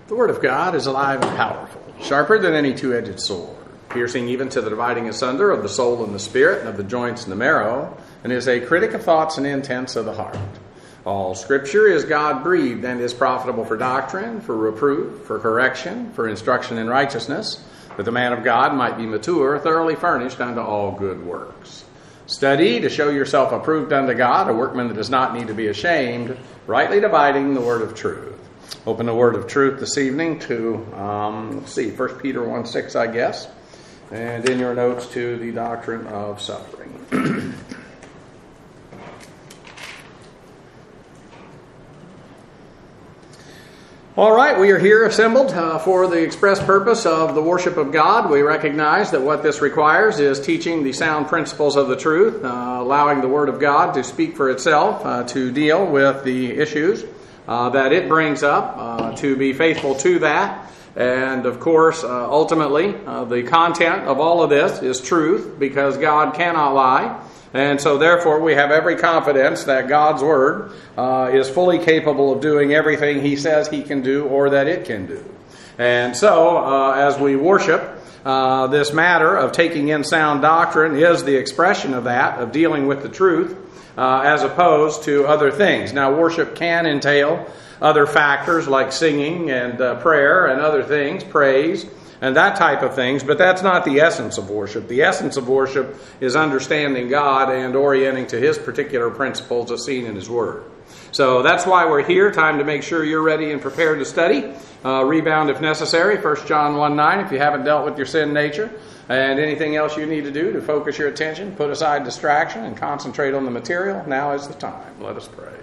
The Word of God is alive and powerful, sharper than any two-edged sword, piercing even to the dividing asunder of the soul and the spirit, and of the joints and the marrow, and is a critic of thoughts and intents of the heart. All Scripture is God-breathed and is profitable for doctrine, for reproof, for correction, for instruction in righteousness, that the man of God might be mature, thoroughly furnished unto all good works. Study to show yourself approved unto God, a workman that does not need to be ashamed, rightly dividing the word of truth. Open the word of truth this evening to, 1 Peter 1:6, I guess, and in your notes to the doctrine of suffering. All right, we are here assembled for the express purpose of the worship of God. We recognize that what this requires is teaching the sound principles of the truth, allowing the Word of God to speak for itself, to deal with the issues that it brings up, to be faithful to that. And of course, ultimately, the content of all of this is truth, because God cannot lie. And so therefore we have every confidence that God's Word is fully capable of doing everything He says He can do or that it can do. And so as we worship, this matter of taking in sound doctrine is the expression of that, of dealing with the truth, as opposed to other things. Now worship can entail other factors like singing and prayer and other things, praise, and that type of things, but that's not the essence of worship. The essence of worship is understanding God and orienting to His particular principles as seen in His Word. So that's why we're here. Time to make sure you're ready and prepared to study. Rebound if necessary. 1 John 1:9 if you haven't dealt with your sin nature. And anything else you need to do to focus your attention, put aside distraction and concentrate on the material. Now is the time. Let us pray.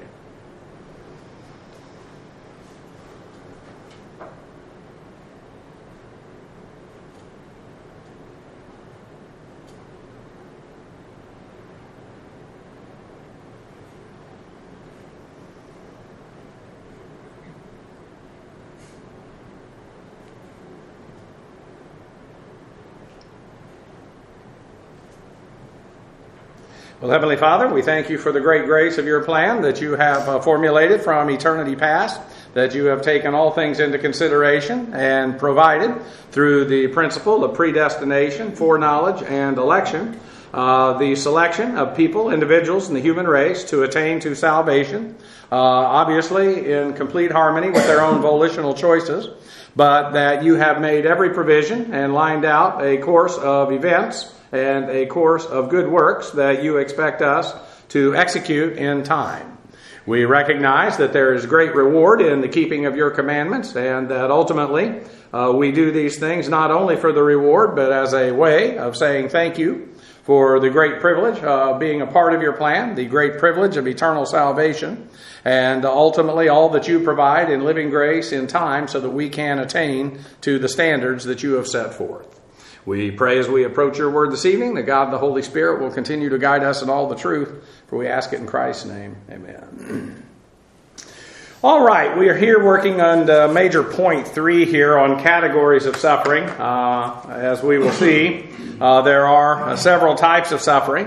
Well, Heavenly Father, we thank you for the great grace of your plan that you have formulated from eternity past, that you have taken all things into consideration and provided through the principle of predestination, foreknowledge, and election, the selection of people, individuals in the human race to attain to salvation, obviously in complete harmony with their own volitional choices, but that you have made every provision and lined out a course of events and a course of good works that you expect us to execute in time. We recognize that there is great reward in the keeping of your commandments, and that ultimately we do these things not only for the reward, but as a way of saying thank you for the great privilege of being a part of your plan, the great privilege of eternal salvation, and ultimately all that you provide in living grace in time so that we can attain to the standards that you have set forth. We pray as we approach your word this evening that God the Holy Spirit will continue to guide us in all the truth, for we ask it in Christ's name. Amen. All right, we are here working on major point 3 here on categories of suffering. As we will see, there are several types of suffering,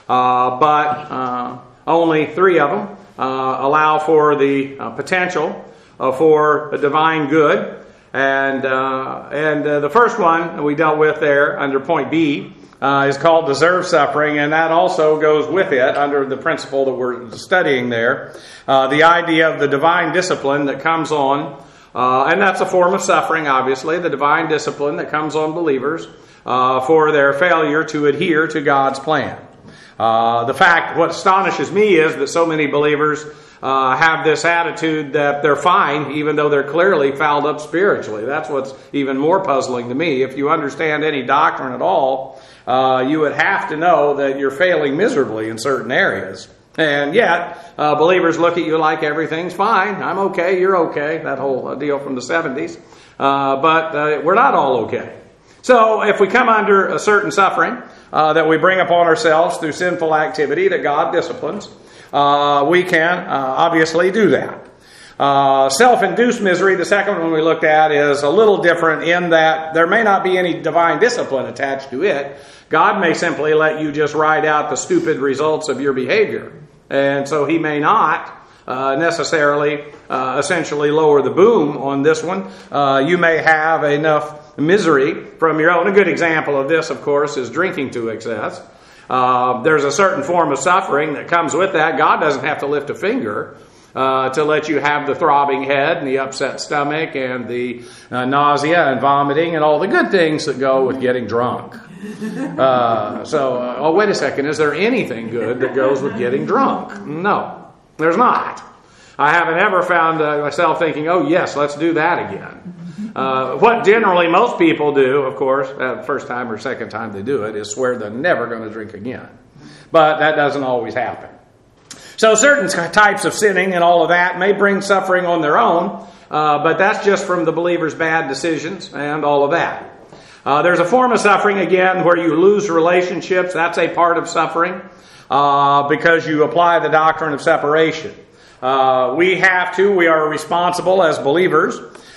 but only 3 of them allow for the potential for a divine good. And the first one we dealt with there under point B is called deserved suffering, and that also goes with it under the principle that we're studying there. The idea of the divine discipline that comes on, and that's a form of suffering, obviously, the divine discipline that comes on believers for their failure to adhere to God's plan. What astonishes me is that so many believers have this attitude that they're fine, even though they're clearly fouled up spiritually. That's what's even more puzzling to me. If you understand any doctrine at all, you would have to know that you're failing miserably in certain areas. And yet, believers look at you like everything's fine. I'm okay, you're okay. That whole deal from the 70s. But we're not all okay. So if we come under a certain suffering that we bring upon ourselves through sinful activity that God disciplines, we can obviously do that. Self-induced misery, the second one we looked at, is a little different in that there may not be any divine discipline attached to it. God may simply let you just ride out the stupid results of your behavior. And so He may not necessarily essentially lower the boom on this one. You may have enough misery from your own. A good example of this, of course, is drinking to excess. There's a certain form of suffering that comes with that. God doesn't have to lift a finger to let you have the throbbing head and the upset stomach and the nausea and vomiting and all the good things that go with getting drunk. Oh, wait a second. Is there anything good that goes with getting drunk? No, there's not. I haven't ever found myself thinking, oh, yes, let's do that again. What generally most people do, of course, first time or second time they do it, is swear they're never going to drink again. But that doesn't always happen. So certain types of sinning and all of that may bring suffering on their own, but that's just from the believer's bad decisions and all of that. There's a form of suffering, again, where you lose relationships. That's a part of suffering because you apply the doctrine of separation. We are responsible as believers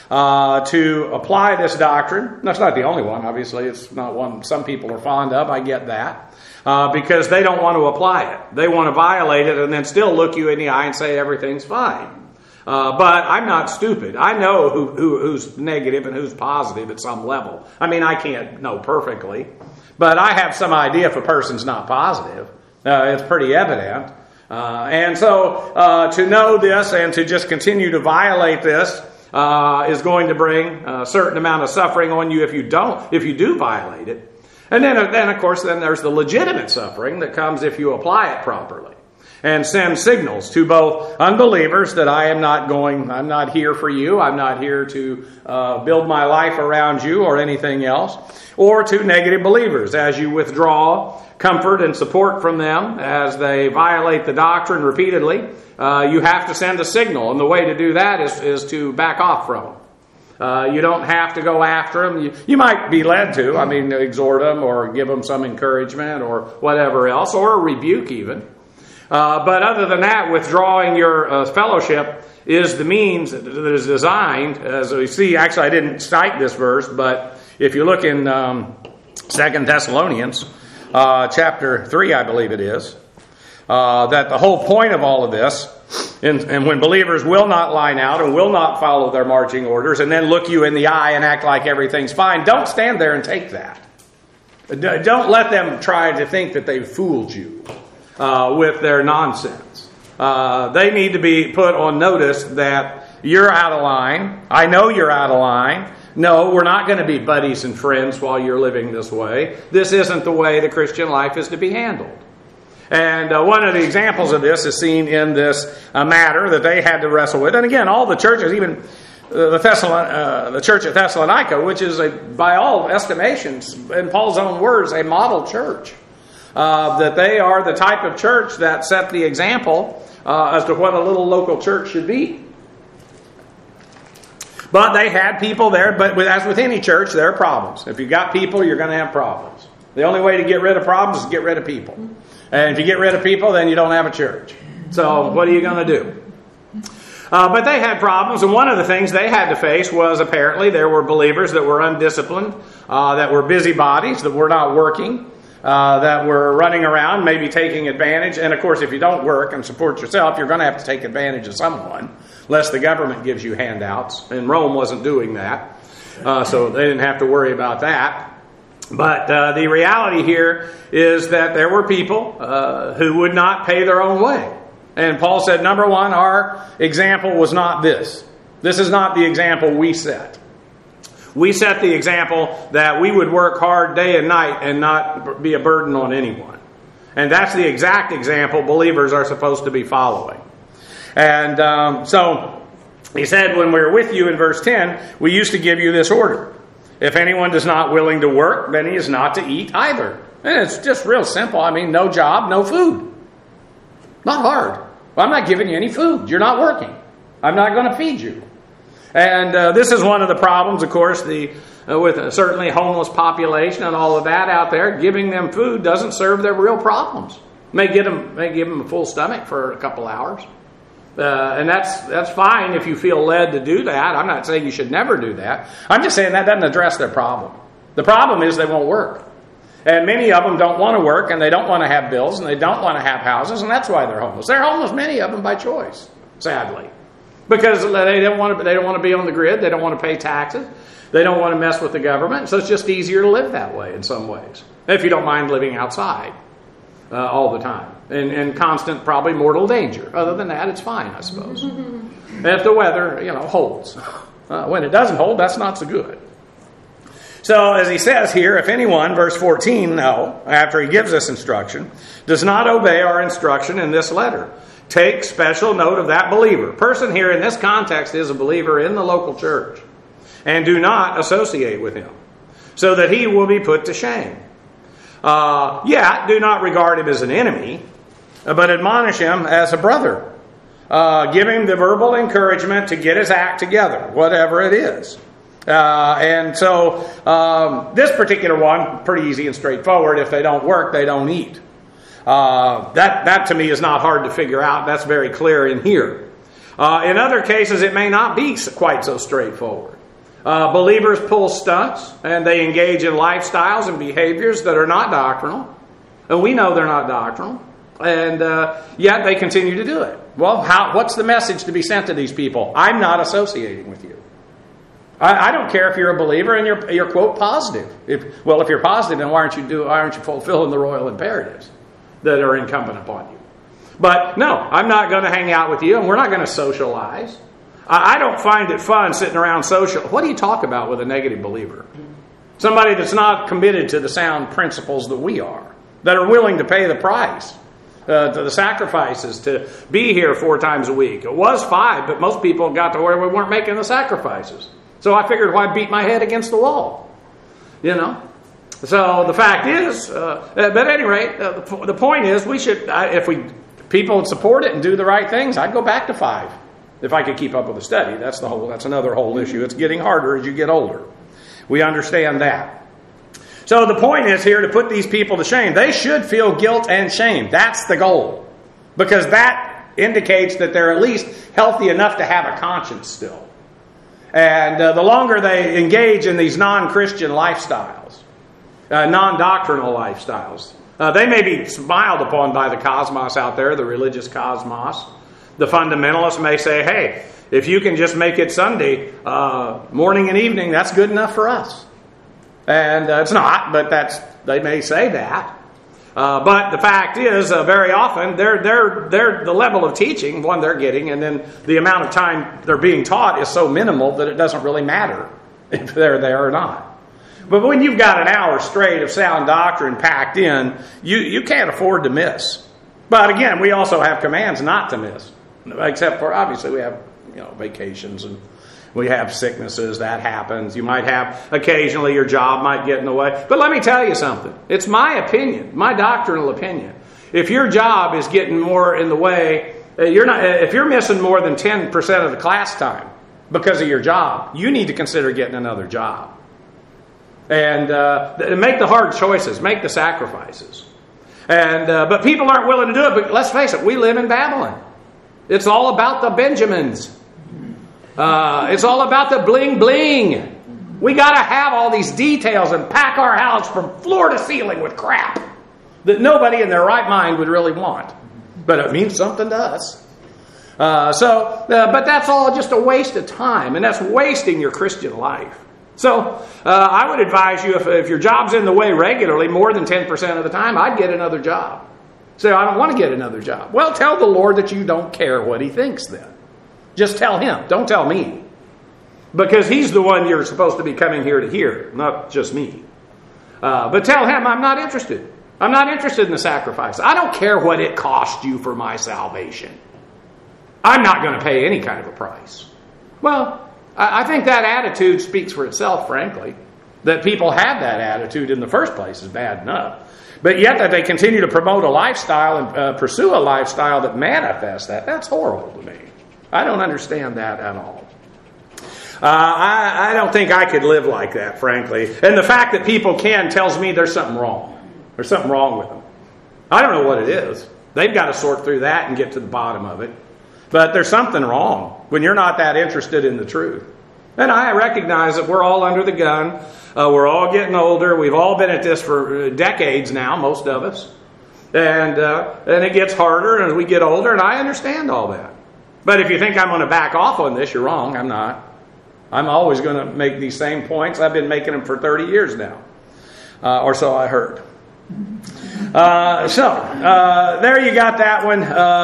to apply this doctrine. That's not the only one, obviously. It's not one some people are fond of. I get that. Because they don't want to apply it. They want to violate it and then still look you in the eye and say everything's fine. But I'm not stupid. I know who's negative and who's positive at some level. I mean, I can't know perfectly, but I have some idea if a person's not positive. It's pretty evident. And so to know this and to just continue to violate this is going to bring a certain amount of suffering on you if you do violate it. And then of course, there's the legitimate suffering that comes if you apply it properly and send signals to both unbelievers that I'm not here for you, I'm not here to build my life around you or anything else, or to negative believers as you withdraw comfort and support from them as they violate the doctrine repeatedly. You have to send a signal, and the way to do that is to back off from them. You don't have to go after them. You might be led to, exhort them or give them some encouragement or whatever else, or a rebuke even. But other than that, withdrawing your fellowship is the means that is designed, as we see. Actually, I didn't cite this verse, but if you look in 2 Thessalonians chapter 3, I believe it is, that the whole point of all of this, and when believers will not line out and will not follow their marching orders and then look you in the eye and act like everything's fine, don't stand there and take that. Don't let them try to think that they've fooled you with their nonsense. They need to be put on notice that you're out of line. I know you're out of line. No, we're not going to be buddies and friends while you're living this way. This isn't the way the Christian life is to be handled. And one of the examples of this is seen in this matter that they had to wrestle with. And again, all the churches, even the church at Thessalonica, which is, by all estimations, in Paul's own words, a model church. That they are the type of church that set the example as to what a little local church should be. But they had people there, but as with any church, there are problems. If you've got people, you're going to have problems. The only way to get rid of problems is to get rid of people. And if you get rid of people, then you don't have a church. So what are you going to do? But they had problems, and one of the things they had to face was apparently there were believers that were undisciplined, that were busybodies, that were not working, that were running around, maybe taking advantage. And of course, if you don't work and support yourself, you're going to have to take advantage of someone, unless the government gives you handouts. And Rome wasn't doing that, so they didn't have to worry about that. But the reality here is that there were people who would not pay their own way. And Paul said, number one, our example was not this. This is not the example we set. We set the example that we would work hard day and night and not be a burden on anyone. And that's the exact example believers are supposed to be following. And so he said, when we were with you in verse 10, we used to give you this order. If anyone is not willing to work, then he is not to eat either. And it's just real simple. No job, no food. Not hard. Well, I'm not giving you any food. You're not working. I'm not going to feed you. And this is one of the problems, of course, with certainly homeless population and all of that out there. Giving them food doesn't serve their real problems. May give them a full stomach for a couple hours. And that's fine if you feel led to do that. I'm not saying you should never do that. I'm just saying that doesn't address their problem. The problem is they won't work. And many of them don't want to work, and they don't want to have bills, and they don't want to have houses, and that's why they're homeless. They're homeless, many of them, by choice. sadly. Because they don't want to be on the grid. They don't want to pay taxes. They don't want to mess with the government. So it's just easier to live that way in some ways. If you don't mind living outside all the time. In constant, probably mortal danger. Other than that, it's fine, I suppose. If the weather, holds. When it doesn't hold, that's not so good. So, as he says here, if anyone, verse 14, after he gives this instruction, does not obey our instruction in this letter, take special note of that believer. Person here in this context is a believer in the local church. And do not associate with him, so that he will be put to shame. Yet, do not regard him as an enemy, but admonish him as a brother. Give him the verbal encouragement to get his act together, whatever it is. And so this particular one, pretty easy and straightforward. If they don't work, they don't eat. That to me is not hard to figure out. That's very clear in here. In other cases, it may not be quite so straightforward. Believers pull stunts and they engage in lifestyles and behaviors that are not doctrinal. And we know they're not doctrinal. And yet they continue to do it. Well, what's the message to be sent to these people? I'm not associating with you. I don't care if you're a believer and you're quote positive. If you're positive, then why aren't you fulfilling the royal imperatives that are incumbent upon you? But no, I'm not going to hang out with you, and we're not going to socialize. I don't find it fun sitting around social. What do you talk about with a negative believer? Somebody that's not committed to the sound principles that we are, that are willing to pay the price, to the sacrifices to be here 4 times a week. It was 5, but most people got to where we weren't making the sacrifices. So I figured, why beat my head against the wall? So the fact is, but at any rate, the point is, we should, if people would support it and do the right things, I'd go back to 5 if I could keep up with the study. That's another whole issue. It's getting harder as you get older. We understand that. So the point is here to put these people to shame. They should feel guilt and shame. That's the goal, because that indicates that they're at least healthy enough to have a conscience still. And the longer they engage in these non-Christian lifestyles, non-doctrinal lifestyles, they may be smiled upon by the cosmos out there, the religious cosmos. The fundamentalists may say, hey, if you can just make it Sunday morning and evening, that's good enough for us. And it's not, but they may say that. But the fact is, very often, they're the level of teaching, one they're getting, and then the amount of time they're being taught is so minimal that it doesn't really matter if they're there or not. But when you've got an hour straight of sound doctrine packed in, you can't afford to miss. But again, we also have commands not to miss, except for, obviously, we have vacations and we have sicknesses. That happens. You might have, occasionally your job might get in the way. But let me tell you something. It's my opinion, my doctrinal opinion. If your job is getting more in the way, if you're missing more than 10% of the class time because of your job, you need to consider getting another job. And make the hard choices, make the sacrifices. But people aren't willing to do it. But let's face it, we live in Babylon. It's all about the Benjamins. It's all about the bling bling. We got to have all these details and pack our house from floor to ceiling with crap that nobody in their right mind would really want. But it means something to us. But that's all just a waste of time, and that's wasting your Christian life. So I would advise you, if your job's in the way regularly, more than 10% of the time, I'd get another job. Say, I don't want to get another job. Well, tell the Lord that you don't care what He thinks then. Just tell Him. Don't tell me. Because He's the one you're supposed to be coming here to hear, not just me. But tell Him, I'm not interested. I'm not interested in the sacrifice. I don't care what it cost you for my salvation. I'm not going to pay any kind of a price. Well, I think that attitude speaks for itself, frankly. That people have that attitude in the first place is bad enough. But yet that they continue to promote a lifestyle and pursue a lifestyle that manifests that's horrible to me. I don't understand that at all. I don't think I could live like that, frankly. And the fact that people can tells me there's something wrong. There's something wrong with them. I don't know what it is. They've got to sort through that and get to the bottom of it. But there's something wrong when you're not that interested in the truth. And I recognize that we're all under the gun. We're all getting older. We've all been at this for decades now, most of us. And it gets harder as we get older, and I understand all that. But if you think I'm going to back off on this, you're wrong. I'm not. I'm always going to make these same points. I've been making them for 30 years now. Or so I heard. There you got that one.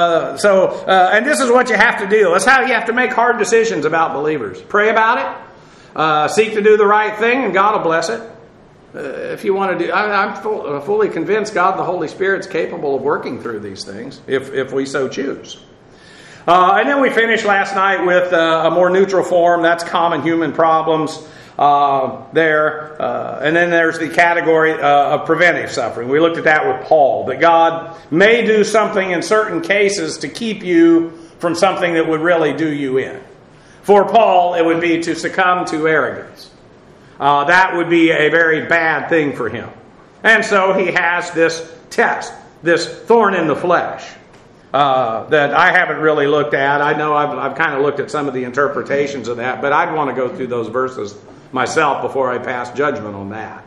And this is what you have to do. That's how you have to make hard decisions about believers. Pray about it. Seek to do the right thing, and God will bless it. If you want to do, I'm fully convinced God the Holy Spirit's capable of working through these things if we so choose. And then we finished last night with a more neutral form. That's common human problems. And then there's the category of preventive suffering. We looked at that with Paul, that God may do something in certain cases to keep you from something that would really do you in. For Paul, it would be to succumb to arrogance. That would be a very bad thing for him. And so he has this test, this thorn in the flesh, that I haven't really looked at. I know I've kind of looked at some of the interpretations of that, but I'd want to go through those verses myself before I pass judgment on that.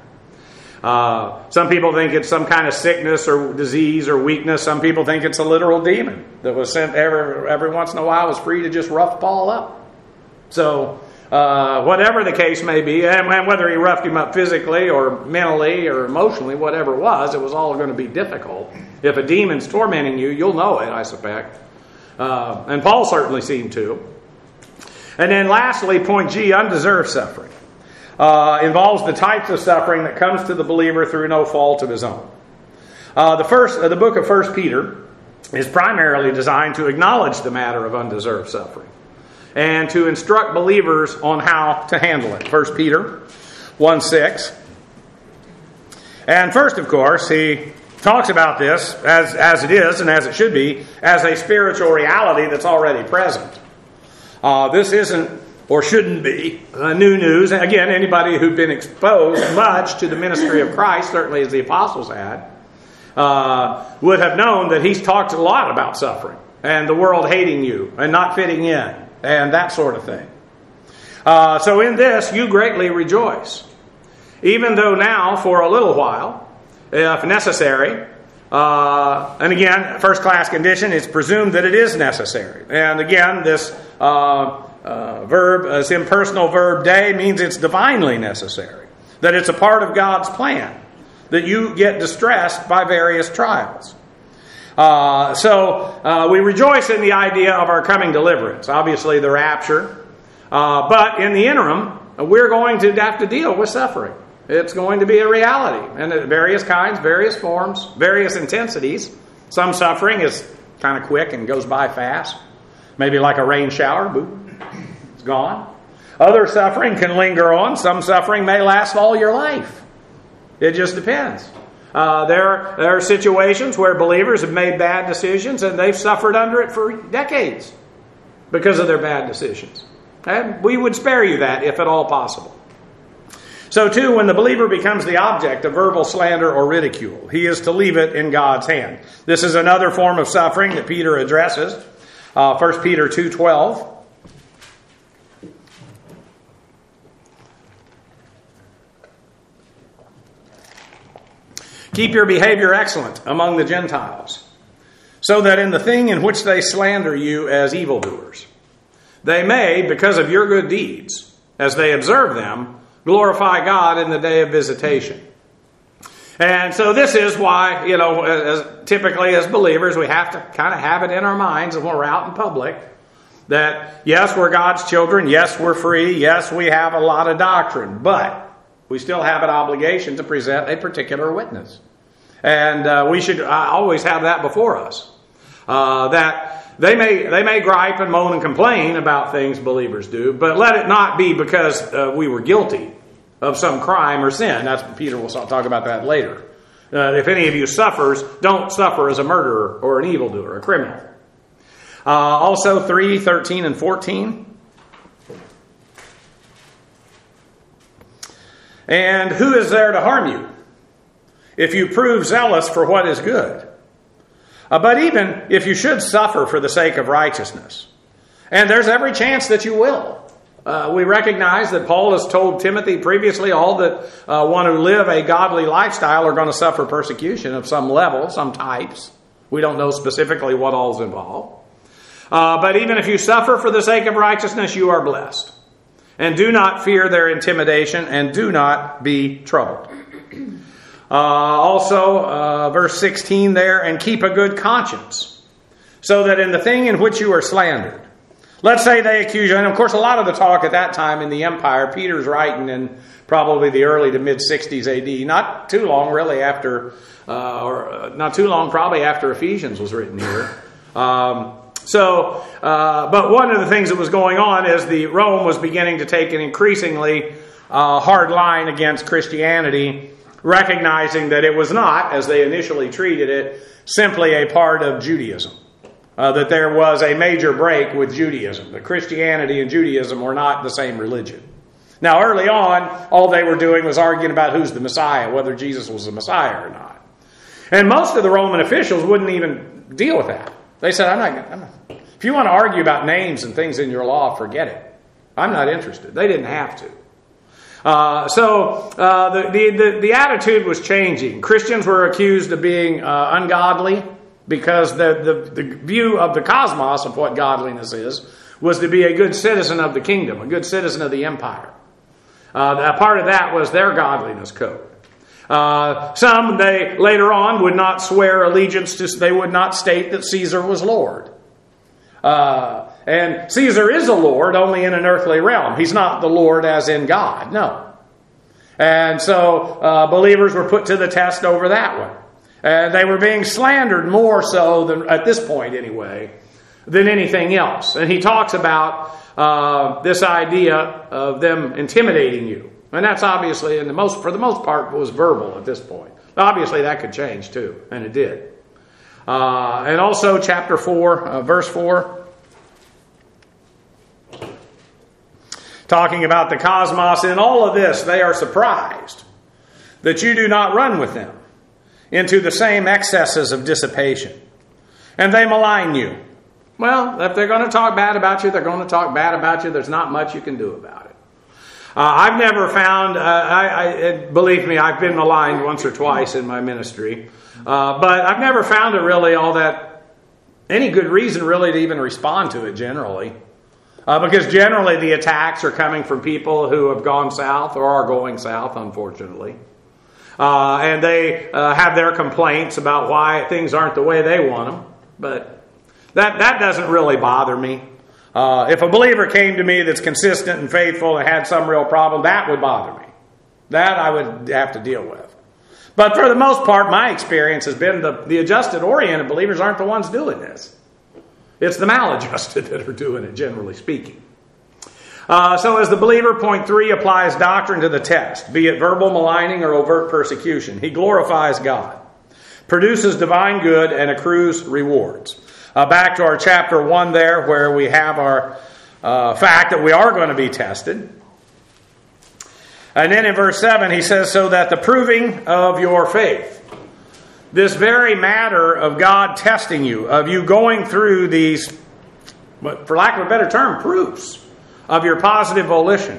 Some people think it's some kind of sickness or disease or weakness. Some people think it's a literal demon that was sent every once in a while, was free to just rough Paul up. So whatever the case may be, and whether he roughed him up physically or mentally or emotionally, whatever it was all going to be difficult. If a demon's tormenting you, you'll know it, I suspect. And Paul certainly seemed to. And then lastly, point G, undeserved suffering. Involves the types of suffering that comes to the believer through no fault of his own. The book of 1 Peter is primarily designed to acknowledge the matter of undeserved suffering and to instruct believers on how to handle it. 1 Peter 1:6. And first, of course, he talks about this as it is and as it should be, as a spiritual reality that's already present. This isn't or shouldn't be new news. And again, anybody who'd been exposed much to the ministry of Christ, certainly as the apostles had, would have known that he's talked a lot about suffering and the world hating you and not fitting in and that sort of thing. So in this, you greatly rejoice. Even though now, for a little while, if necessary, and again, first class condition, it's presumed that it is necessary. And again, this this impersonal verb de means it's divinely necessary. That it's a part of God's plan. That you get distressed by various trials. So we rejoice in the idea of our coming deliverance. Obviously the rapture. But in the interim, we're going to have to deal with suffering. It's going to be a reality. And at various kinds, various forms, various intensities. Some suffering is kind of quick and goes by fast. Maybe like a rain shower. Boop. It's gone. Other suffering can linger on. Some suffering may last all your life. It just depends. There are situations where believers have made bad decisions and they've suffered under it for decades because of their bad decisions. And we would spare you that if at all possible. So too, when the believer becomes the object of verbal slander or ridicule, he is to leave it in God's hand. This is another form of suffering that Peter addresses. 1 Peter 2:12. Keep your behavior excellent among the Gentiles, so that in the thing in which they slander you as evildoers, they may, because of your good deeds, as they observe them, glorify God in the day of visitation. And so this is why, typically as believers, we have to kind of have it in our minds when we're out in public that, yes, we're God's children. Yes, we're free. Yes, we have a lot of doctrine. But we still have an obligation to present a particular witness. And we should always have that before us. That they may gripe and moan and complain about things believers do, but let it not be because we were guilty of some crime or sin. Peter will talk about that later. If any of you suffers, don't suffer as a murderer or an evildoer, a criminal. Also 3:13 and 14. And who is there to harm you if you prove zealous for what is good? But even if you should suffer for the sake of righteousness, and there's every chance that you will. We recognize that Paul has told Timothy previously all that want to live a godly lifestyle are going to suffer persecution of some level, some types. We don't know specifically what all's involved. But even if you suffer for the sake of righteousness, you are blessed. And do not fear their intimidation, and do not be troubled. Also, verse 16 there, and keep a good conscience, so that in the thing in which you are slandered, let's say they accuse you, and of course a lot of the talk at that time in the empire, Peter's writing in probably the early to mid-60s AD, not too long really after, not too long probably after Ephesians was written here. But one of the things that was going on is Rome was beginning to take an increasingly hard line against Christianity, recognizing that it was not, as they initially treated it, simply a part of Judaism. That there was a major break with Judaism. That Christianity and Judaism were not the same religion. Now, early on, all they were doing was arguing about who's the Messiah, whether Jesus was the Messiah or not. And most of the Roman officials wouldn't even deal with that. They said, I'm not. If you want to argue about names and things in your law, forget it. I'm not interested. They didn't have to. The attitude was changing. Christians were accused of being ungodly because the view of the cosmos of what godliness is was to be a good citizen of the kingdom, a good citizen of the empire. A part of that was their godliness code. Some, they later on would not swear allegiance to, they would not state that Caesar was Lord. And Caesar is a Lord only in an earthly realm. He's not the Lord as in God, no. And so believers were put to the test over that one. And they were being slandered more so than, at this point anyway, than anything else. And he talks about this idea of them intimidating you. And that's obviously, for the most part, was verbal at this point. Obviously, that could change too, and it did. And also, chapter 4, verse 4, talking about the cosmos. In all of this, they are surprised that you do not run with them into the same excesses of dissipation. And they malign you. Well, if they're going to talk bad about you, they're going to talk bad about you. There's not much you can do about it. I've never found, believe me, I've been maligned once or twice in my ministry. But I've never found it really all that, any good reason really to even respond to it generally. Because generally the attacks are coming from people who have gone south or are going south, unfortunately. And they have their complaints about why things aren't the way they want them. But that doesn't really bother me. If a believer came to me that's consistent and faithful and had some real problem, that would bother me. That I would have to deal with. But for the most part, my experience has been the adjusted, oriented believers aren't the ones doing this. It's the maladjusted that are doing it, generally speaking. So as the believer, point 3, applies doctrine to the test, be it verbal maligning or overt persecution. He glorifies God, produces divine good, and accrues rewards. Back to our chapter 1 there, where we have our fact that we are going to be tested. And then in verse 7, he says, so that the proving of your faith, this very matter of God testing you, of you going through these, for lack of a better term, proofs of your positive volition,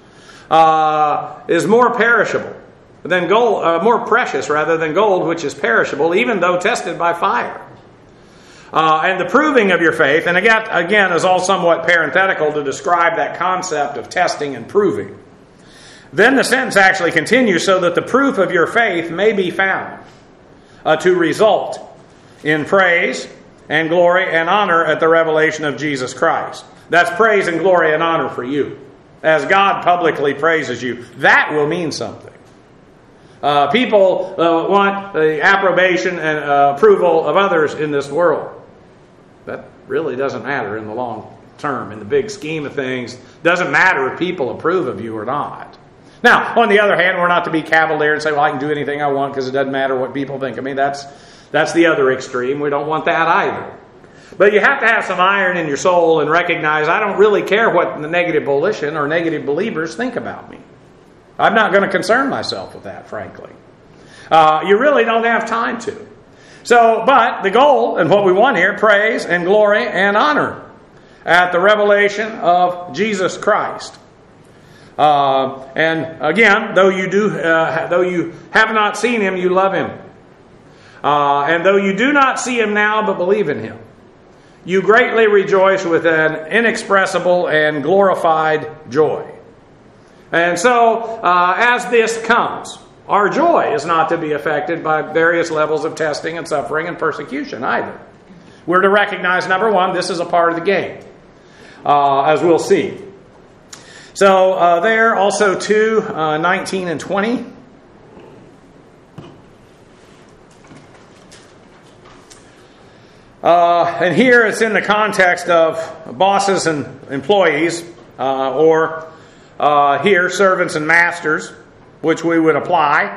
is more perishable than gold, more precious rather than gold, which is perishable, even though tested by fire. And the proving of your faith, and again is all somewhat parenthetical to describe that concept of testing and proving. Then the sentence actually continues, so that the proof of your faith may be found to result in praise and glory and honor at the revelation of Jesus Christ. That's praise and glory and honor for you. As God publicly praises you, that will mean something. People want the approbation and approval of others in this world. That really doesn't matter in the long term. In the big scheme of things, doesn't matter if people approve of you or not. Now, on the other hand, we're not to be cavalier and say, well, I can do anything I want because it doesn't matter what people think. I mean, that's the other extreme. We don't want that either. But you have to have some iron in your soul and recognize I don't really care what the negative volition or negative believers think about me. I'm not going to concern myself with that, frankly. You really don't have time to. So, but the goal and what we want here, praise and glory and honor at the revelation of Jesus Christ. And again, though you have not seen him, you love him. And though you do not see him now, but believe in him, you greatly rejoice with an inexpressible and glorified joy. And so, as this comes, our joy is not to be affected by various levels of testing and suffering and persecution either. We're to recognize, number one, this is a part of the game, as we'll see. So there, also 2:19 and 20. And here it's in the context of bosses and employees, or here servants and masters, which we would apply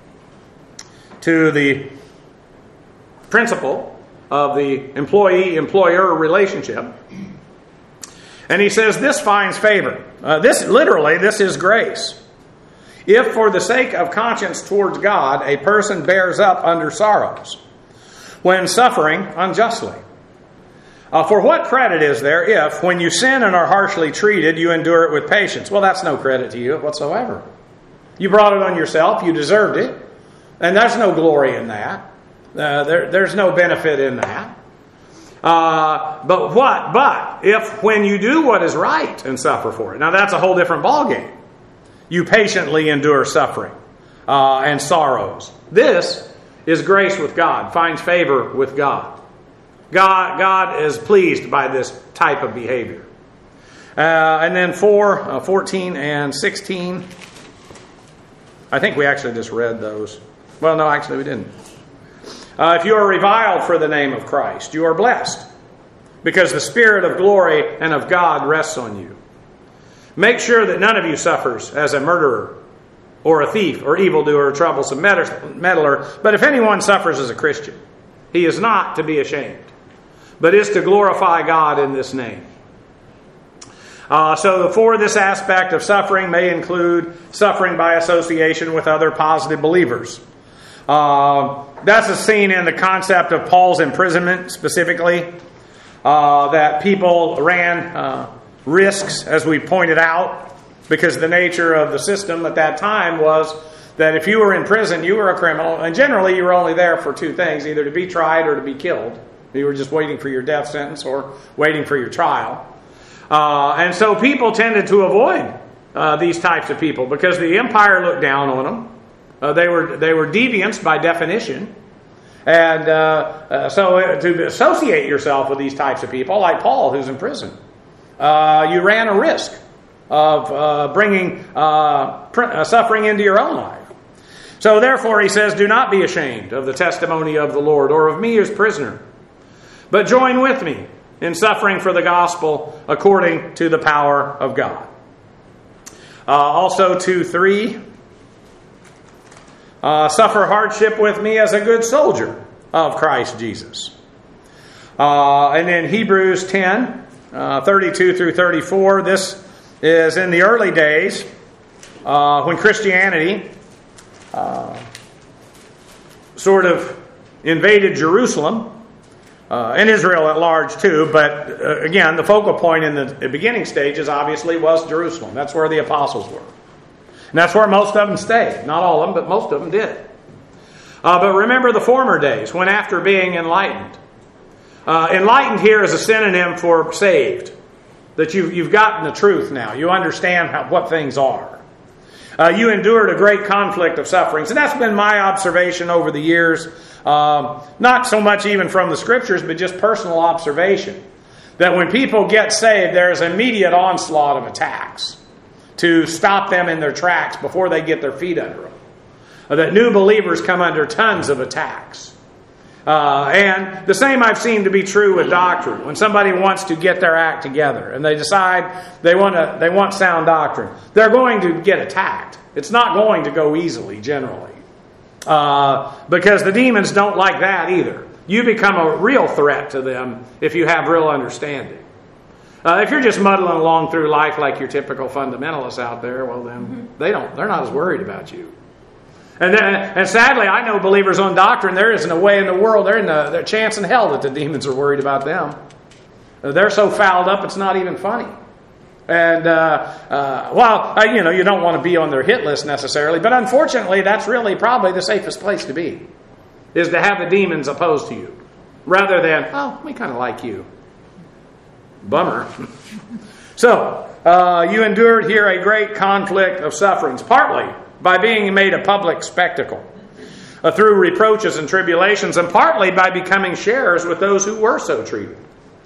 to the principle of the employee-employer relationship. And he says this finds favor. This is grace. If for the sake of conscience towards God, a person bears up under sorrows, when suffering unjustly. For what credit is there if, when you sin and are harshly treated, you endure it with patience? Well, that's no credit to you whatsoever. You brought it on yourself. You deserved it. And there's no glory in that. There's no benefit in that. But what? But if when you do what is right and suffer for it. Now that's a whole different ballgame. You patiently endure suffering and sorrows. This is grace with God, finds favor with God. God is pleased by this type of behavior. And then 14 and 16. I think we actually just read those. Well, no, actually we didn't. If you are reviled for the name of Christ, you are blessed, because the Spirit of glory and of God rests on you. Make sure that none of you suffers as a murderer, or a thief, or evildoer, or troublesome meddler. But if anyone suffers as a Christian, he is not to be ashamed, but is to glorify God in this name. So for this aspect of suffering may include suffering by association with other positive believers. That's seen in the concept of Paul's imprisonment specifically, that people ran risks, as we pointed out, because the nature of the system at that time was that if you were in prison, you were a criminal, and generally you were only there for two things, either to be tried or to be killed. You were just waiting for your death sentence or waiting for your trial. And so people tended to avoid these types of people because the empire looked down on them. They were deviants by definition. And so to associate yourself with these types of people, like Paul, who's in prison, you ran a risk of bringing suffering into your own life. So therefore, he says, do not be ashamed of the testimony of the Lord or of me as prisoner, but join with me in suffering for the gospel according to the power of God. Also 2:3, suffer hardship with me as a good soldier of Christ Jesus. And then Hebrews 10, 32 through 34, this is in the early days when Christianity sort of invaded Jerusalem, and Israel at large too, but again, the focal point in the beginning stages obviously was Jerusalem. That's where the apostles were. And that's where most of them stayed. Not all of them, but most of them did. But remember the former days, when after being enlightened. Enlightened here is a synonym for saved. That you've gotten the truth now. You understand what things are. You endured a great conflict of sufferings. And that's been my observation over the years. Not so much even from the Scriptures, but just personal observation. That when people get saved, there's immediate onslaught of attacks to stop them in their tracks before they get their feet under them. That new believers come under tons of attacks. And the same I've seen to be true with doctrine. When somebody wants to get their act together and they decide they want sound doctrine, they're going to get attacked. It's not going to go easily generally. Because the demons don't like that either. You become a real threat to them if you have real understanding. If you're just muddling along through life like your typical fundamentalists out there, well then they're not as worried about you. And sadly, I know believers on doctrine, there isn't a way in the world, there's a chance in hell that the demons are worried about them. They're so fouled up, it's not even funny. And, you don't want to be on their hit list necessarily, but unfortunately, that's really probably the safest place to be, is to have the demons opposed to you, rather than, we kind of like you. Bummer. So, you endured here a great conflict of sufferings, partly by being made a public spectacle, through reproaches and tribulations, and partly by becoming sharers with those who were so treated.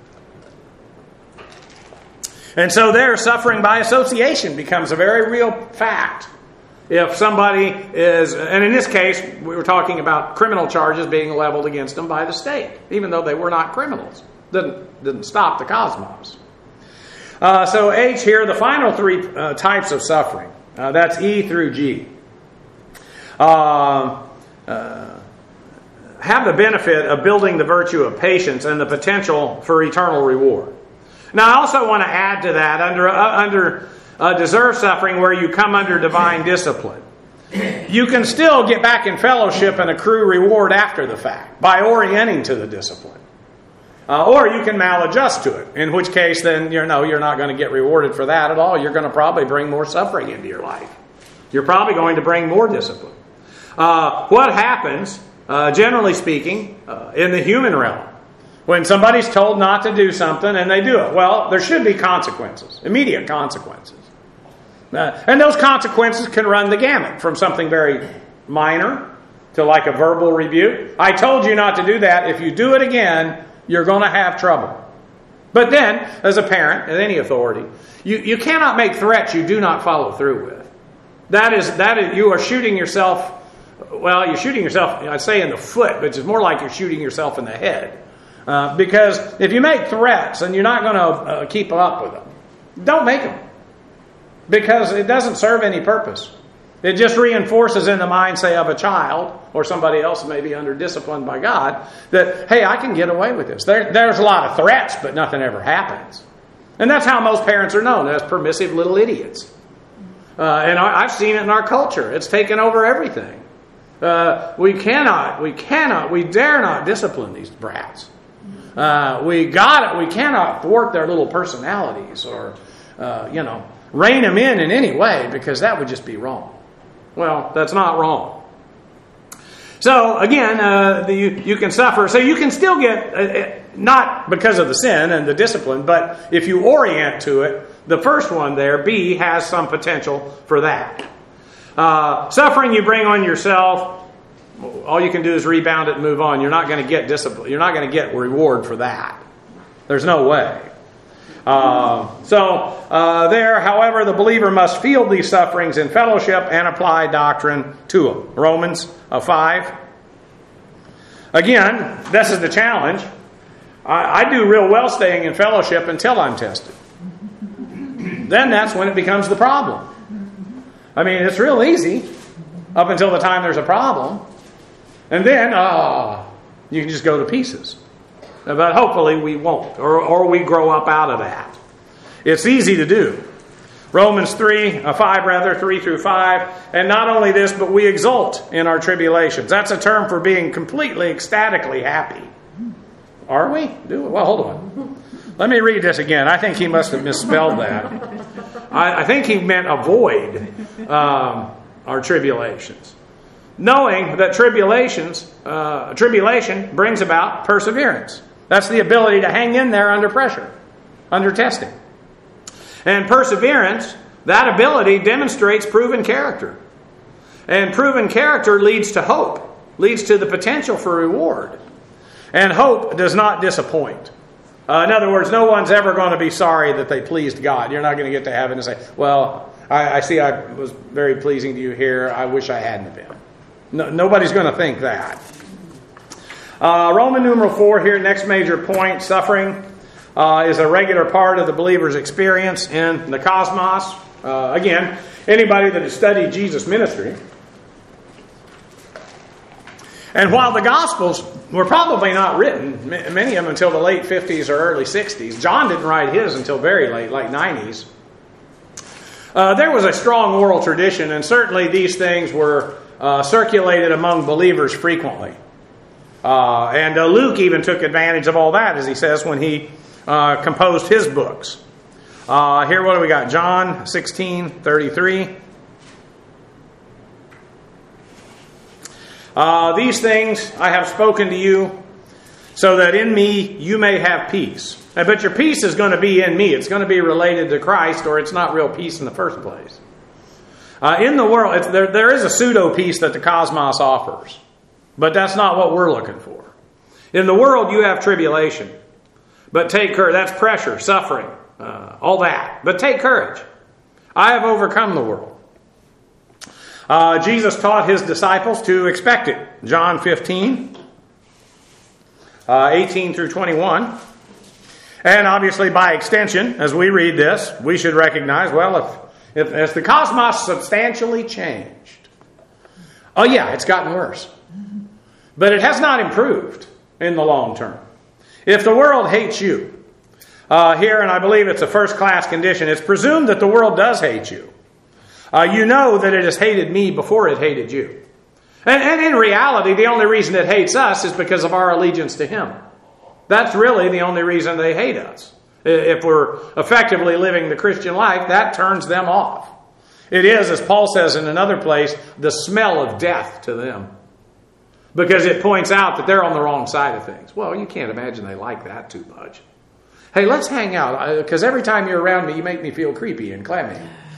And so there, suffering by association becomes a very real fact. If somebody is, and in this case, we were talking about criminal charges being leveled against them by the state, even though they were not criminals. Didn't stop the cosmos. So H here, the final three types of suffering. That's E through G. Have the benefit of building the virtue of patience and the potential for eternal reward. Now, I also want to add to that, under deserved suffering where you come under divine discipline, you can still get back in fellowship and accrue reward after the fact by orienting to the discipline. Or you can maladjust to it, in which case then you're not going to get rewarded for that at all. You're going to probably bring more suffering into your life. You're probably going to bring more discipline. What happens, generally speaking, in the human realm, when somebody's told not to do something and they do it? Well, there should be consequences, immediate consequences. And those consequences can run the gamut from something very minor to like a verbal rebuke. I told you not to do that. If you do it again, you're going to have trouble. But then, as a parent, as any authority, you cannot make threats you do not follow through with. That is, you are shooting yourself, well, you're shooting yourself, I'd say in the foot, but it's more like you're shooting yourself in the head. Because if you make threats and you're not going to keep up with them, don't make them. Because it doesn't serve any purpose. It just reinforces in the mind, say, of a child or somebody else maybe under discipline by God that, hey, I can get away with this. There's a lot of threats, but nothing ever happens. And that's how most parents are known, as permissive little idiots. And I've seen it in our culture. It's taken over everything. We dare not discipline these brats. We cannot thwart their little personalities or, rein them in any way, because that would just be wrong. Well, that's not wrong. So again, you can suffer. So you can still get, not because of the sin and the discipline, but if you orient to it, the first one there, B, has some potential for that. Suffering you bring on yourself, all you can do is rebound it and move on. You're not going to get discipline. You're not going to get reward for that. There's no way. There, however, the believer must feel these sufferings in fellowship and apply doctrine to them. Romans 5. Again, this is the challenge. I do real well staying in fellowship until I'm tested. Then that's when it becomes the problem. I mean, it's real easy up until the time there's a problem. And then, you can just go to pieces. But hopefully we won't, or we grow up out of that. It's easy to do. Romans 3 through 5. And not only this, but we exult in our tribulations. That's a term for being completely, ecstatically happy. Are we? Well, hold on. Let me read this again. I think he must have misspelled that. I think he meant avoid our tribulations. Knowing that tribulation brings about perseverance. That's the ability to hang in there under pressure, under testing. And perseverance, that ability demonstrates proven character. And proven character leads to hope, leads to the potential for reward. And hope does not disappoint. In other words, no one's ever going to be sorry that they pleased God. You're not going to get to heaven and say, well, I see I was very pleasing to you here. I wish I hadn't been. No, nobody's going to think that. Roman numeral 4 here, next major point. Suffering is a regular part of the believer's experience in the cosmos. Again, anybody that has studied Jesus' ministry. And while the Gospels were probably not written, many of them until the late 50s or early 60s, John didn't write his until very late, like 90s. There was a strong oral tradition, and certainly these things were circulated among believers frequently. And Luke even took advantage of all that, as he says, when he composed his books. Here, what do we got? John 16:33. These things I have spoken to you, so that in me you may have peace. But your peace is going to be in me. It's going to be related to Christ, or it's not real peace in the first place. In the world, there is a pseudo-peace that the cosmos offers. But that's not what we're looking for. In the world, you have tribulation. But take courage. That's pressure, suffering, all that. But take courage. I have overcome the world. Jesus taught his disciples to expect it. John 15, 18 through 21. And obviously, by extension, as we read this, we should recognize, well, if the cosmos substantially changed, oh yeah, it's gotten worse. But it has not improved in the long term. If the world hates you, here, and I believe it's a first-class condition, it's presumed that the world does hate you. You know that it has hated me before it hated you. And in reality, the only reason it hates us is because of our allegiance to him. That's really the only reason they hate us. If we're effectively living the Christian life, that turns them off. It is, as Paul says in another place, the smell of death to them. Because it points out that they're on the wrong side of things. Well, you can't imagine they like that too much. Hey, let's hang out, because every time you're around me, you make me feel creepy and clammy.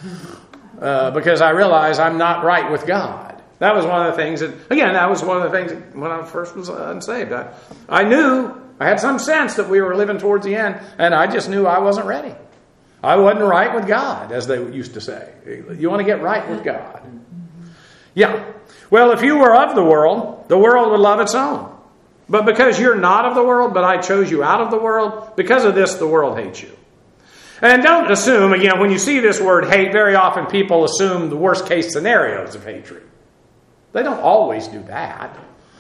Because I realize I'm not right with God. That was one of the things that was one of the things when I first was unsaved. I knew, I had some sense that we were living towards the end, and I just knew I wasn't ready. I wasn't right with God, as they used to say. You want to get right with God. Yeah. Well, if you were of the world would love its own. But because you're not of the world, but I chose you out of the world, because of this, the world hates you. And don't assume, again, when you see this word hate, very often people assume the worst case scenarios of hatred. They don't always do that.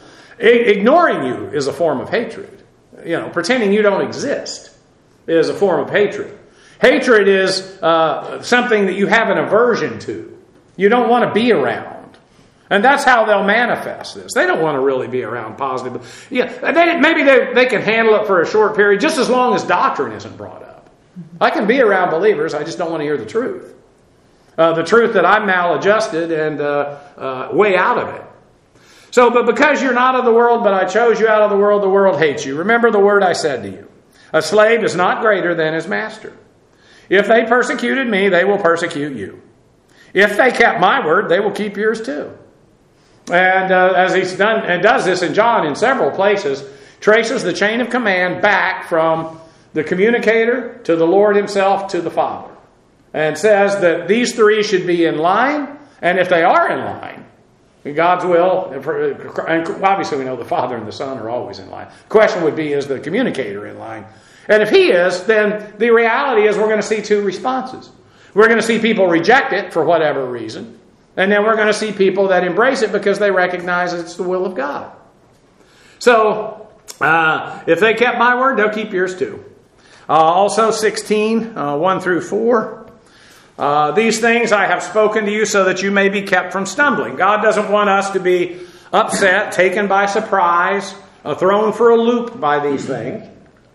Ignoring you is a form of hatred. Pretending you don't exist is a form of hatred. Hatred is something that you have an aversion to. You don't want to be around. And that's how they'll manifest this. They don't want to really be around positively. Maybe they can handle it for a short period, just as long as doctrine isn't brought up. I can be around believers, I just don't want to hear the truth. The truth that I'm maladjusted and way out of it. So, but because you're not of the world, but I chose you out of the world hates you. Remember the word I said to you. A slave is not greater than his master. If they persecuted me, they will persecute you. If they kept my word, they will keep yours too. And as he's done and does this in John in several places, traces the chain of command back from the communicator to the Lord himself to the Father. And says that these three should be in line, and if they are in line, God's will, and obviously we know the Father and the Son are always in line. The question would be, is the communicator in line? And if he is, then the reality is we're going to see two responses. We're going to see people reject it for whatever reason, and then we're going to see people that embrace it because they recognize it's the will of God. So, if they kept my word, they'll keep yours too. Also 16, 1 through 4. These things I have spoken to you so that you may be kept from stumbling. God doesn't want us to be upset, taken by surprise, thrown for a loop by these things.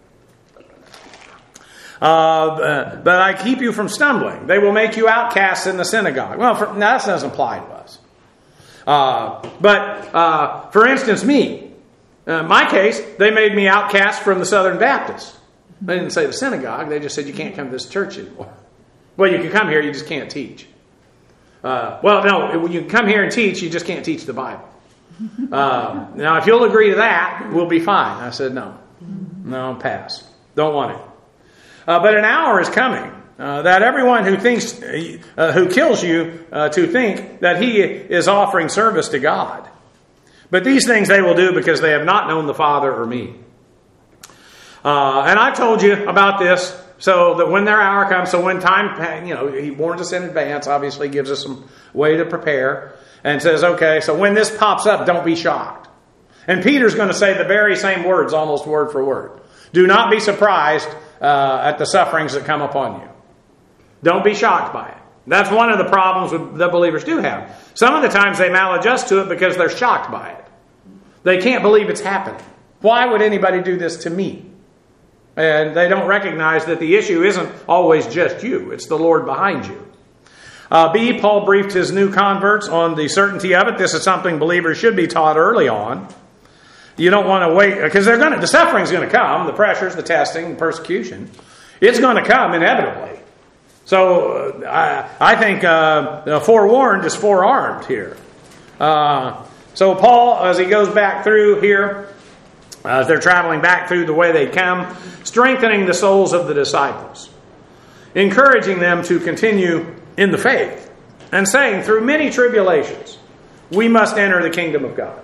But I keep you from stumbling. They will make you outcasts in the synagogue. Well, that doesn't apply to us. But for instance, me. In my case, they made me outcast from the Southern Baptists. They didn't say the synagogue. They just said you can't come to this church anymore. Well, you can come here, you just can't teach. No, when you come here and teach, you just can't teach the Bible. Now, if you'll agree to that, we'll be fine. I said, no, pass. Don't want it. But an hour is coming that everyone who kills you to think that he is offering service to God. But these things they will do because they have not known the Father or me. And I've told you about this so that when their hour comes, so when time, he warns us in advance, obviously gives us some way to prepare, and says, okay, so when this pops up, don't be shocked. And Peter's going to say the very same words, almost word for word. Do not be surprised at the sufferings that come upon you. Don't be shocked by it. That's one of the problems that believers do have. Some of the times they maladjust to it because they're shocked by it. They can't believe it's happening. Why would anybody do this to me? And they don't recognize that the issue isn't always just you. It's the Lord behind you. Paul briefed his new converts on the certainty of it. This is something believers should be taught early on. You don't want to wait, because the suffering's going to come, the pressures, the testing, the persecution. It's going to come inevitably. So I think forewarned is forearmed here. So Paul, as he goes back through here, as they're traveling back through the way they come, strengthening the souls of the disciples, encouraging them to continue in the faith, and saying, through many tribulations, we must enter the kingdom of God.